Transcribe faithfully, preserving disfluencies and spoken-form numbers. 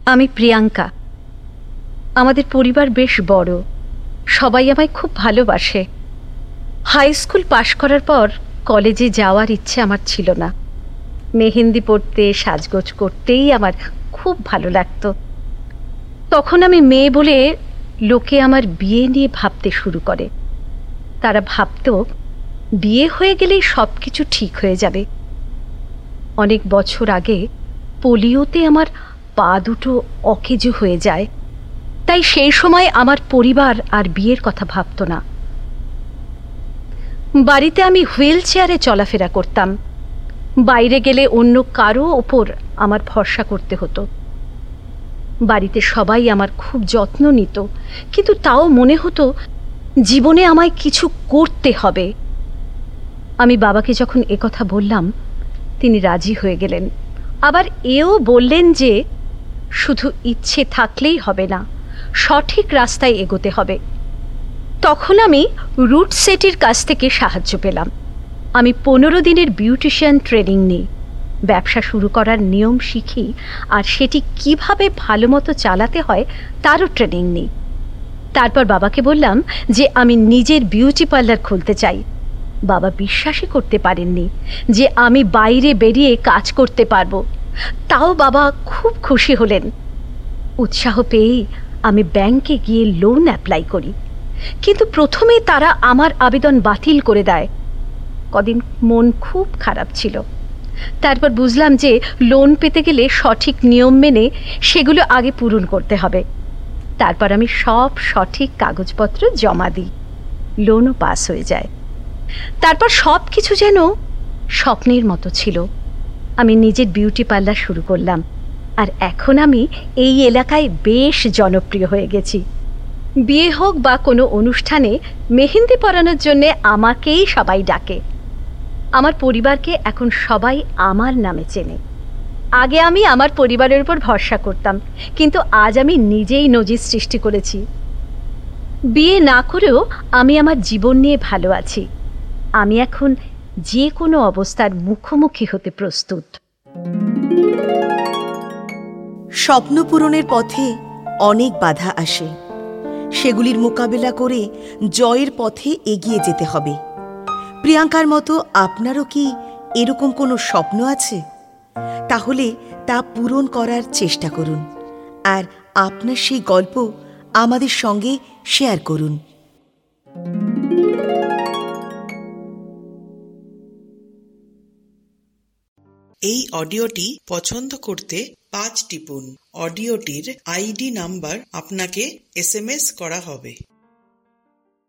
আমি প্রিয়াঙ্কা। আমাদের পরিবার বেশ বড়, সবাই আমায় খুব ভালোবাসে। হাই স্কুল পাশ করার পর কলেজে যাওয়ার ইচ্ছে আমার ছিল না। মেহেন্দি পরতে, সাজগোজ করতেই আমার খুব ভালো লাগতো। তখন আমি মেয়ে বলে লোকে আমার বিয়ে নিয়ে ভাবতে শুরু করে। তারা ভাবত বিয়ে হয়ে গেলেই সব কিছু ঠিক হয়ে যাবে। অনেক বছর আগে পোলিওতে আমার পা দুটো অকেজো হয়ে যায়, তাই সেই সময় আমার পরিবার আর বিয়ের কথা ভাবত না। বাড়িতে আমি হুইল চেয়ারে চলাফেরা করতাম। বাইরে গেলে অন্য কারো ওপর আমার ভরসা করতে হতো। বাড়িতে সবাই আমার খুব যত্ন নিত, কিন্তু তাও মনে হতো জীবনে আমায় কিছু করতে হবে। আমি বাবাকে যখন একথা বললাম, তিনি রাজি হয়ে গেলেন। আবার এও বললেন যে শুধু ইচ্ছে থাকলেই হবে না, সঠিক রাস্তায় এগোতে হবে। তখন আমি রুট সেটির কাছ থেকে সাহায্য পেলাম। আমি পনেরো দিনের বিউটিশিয়ান ট্রেনিং নিই, ব্যবসা শুরু করার নিয়ম শিখি, আর সেটি কিভাবে ভালো মতো চালাতে হয় তারও ট্রেনিং নিই। তারপর বাবাকে বললাম যে আমি নিজের বিউটি পার্লার খুলতে চাই। বাবা বিশ্বাসই করতে পারেননি যে আমি বাইরে বেরিয়ে কাজ করতে পারবো। তাও বাবা খুব খুশি হলেন। উৎসাহ পেয়েই আমি ব্যাংকে গিয়ে লোন অ্যাপ্লাই করি, কিন্তু প্রথমে তারা আমার আবেদন বাতিল করে দেয়। কদিন মন খুব খারাপ ছিল। তারপর বুঝলাম যে লোন পেতে গেলে সঠিক নিয়ম মেনে সেগুলো আগে পূরণ করতে হবে। তারপর আমি সব সঠিক কাগজপত্র জমা দিই, লোনও পাস হয়ে যায়। তারপর সব কিছু যেন স্বপ্নের মতো ছিল। আমি নিজের বিউটি পার্লার শুরু করলাম, আর এখন আমি এই এলাকায় বেশ জনপ্রিয় হয়ে গেছি। বিয়ে হোক বা কোনো অনুষ্ঠানে মেহেন্দি পরানোর জন্যে আমাকেই সবাই ডাকে। আমার পরিবারকে এখন সবাই আমার নামে চেনে। আগে আমি আমার পরিবারের উপর ভরসা করতাম, কিন্তু আজ আমি নিজেই নজির সৃষ্টি করেছি। বিয়ে না করেও আমি আমার জীবন নিয়ে ভালো আছি। আমি এখন যে কোনো অবস্থার মুখোমুখি হতে প্রস্তুত। স্বপ্ন পূরণের পথে অনেক বাধা আসে, সেগুলির মোকাবেলা করে জয়ের পথে এগিয়ে যেতে হবে। প্রিয়াঙ্কার মতো আপনারও কি এরকম কোনো স্বপ্ন আছে? তাহলে তা পূরণ করার চেষ্টা করুন, আর আপনার সেই গল্প আমাদের সঙ্গে শেয়ার করুন। এই অডিওটি পছন্দ করতে পাঁচ টিপুন। অডিওটির আইডি নাম্বার আপনাকে এস এম এস করা হবে।